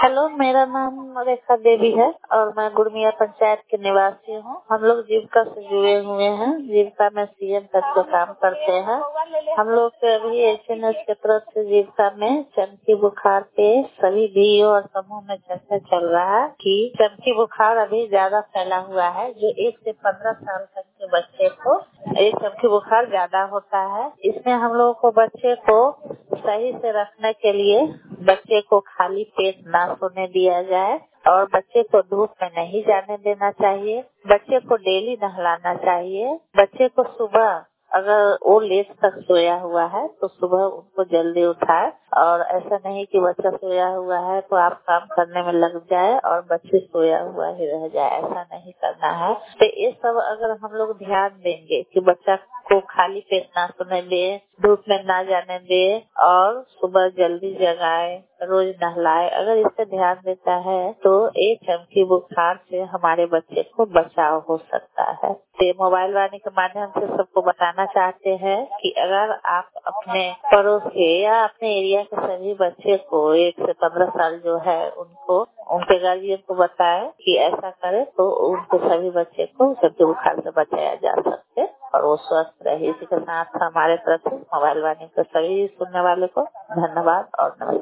Hello, मेरा नाम रेखा देवी है और मैं गुड़मिया पंचायत के निवासी हूँ। हम लोग जीविका से जुड़े हुए हैं। जीविका में सीएम पद पे काम करते हैं। हम लोग के अभी एसएनएस की तरफ से जीविका में चमकी बुखार पे सभी डीओ और समूह में चर्चा चल रहा है कि चमकी बुखार अभी ज्यादा फैला हुआ है। जो 1 से 15 साल तक के बच्चे को ये चमकी बुखार ज्यादा होता है। इसमें हम लोगों को बच्चे को सही से रखने के लिए बच्चे को खाली पेट ना सोने दिया जाए और बच्चे को धूप में नहीं जाने देना चाहिए। बच्चे को डेली नहलाना चाहिए। बच्चे को सुबह अगर वो लेट तक सोया हुआ है तो सुबह उनको जल्दी उठाए और ऐसा नहीं कि बच्चा सोया हुआ है तो आप काम करने में लग जाए और बच्चे सोया हुआ ही रह जाए। ऐसा नहीं करना है। तो ये सब अगर हम लोग ध्यान देंगे कि बच्चा को खाली पेट ना सोने दे, धूप में ना जाने दे और सुबह जल्दी जगाए, रोज नहलाए, अगर इस पे ध्यान देता है तो एक चमकी बुखार से हमारे बच्चे को बचाव हो सकता है। तो मोबाइल वाणी के माध्यम से सबको बताना चाहते हैं कि अगर आप अपने पड़ोस के या अपने एरिया के सभी बच्चे को 1 से 15 साल जो है उनको उनके गार्जियन को बताएं कि ऐसा करे तो उनके सभी बच्चे को चमकी बुखार से बचाया जा सकते और वो स्वस्थ रहे। इसी के साथ हमारे तरफ से मोबाइल वाणी के सभी सुनने वाले को धन्यवाद और नमस्कार।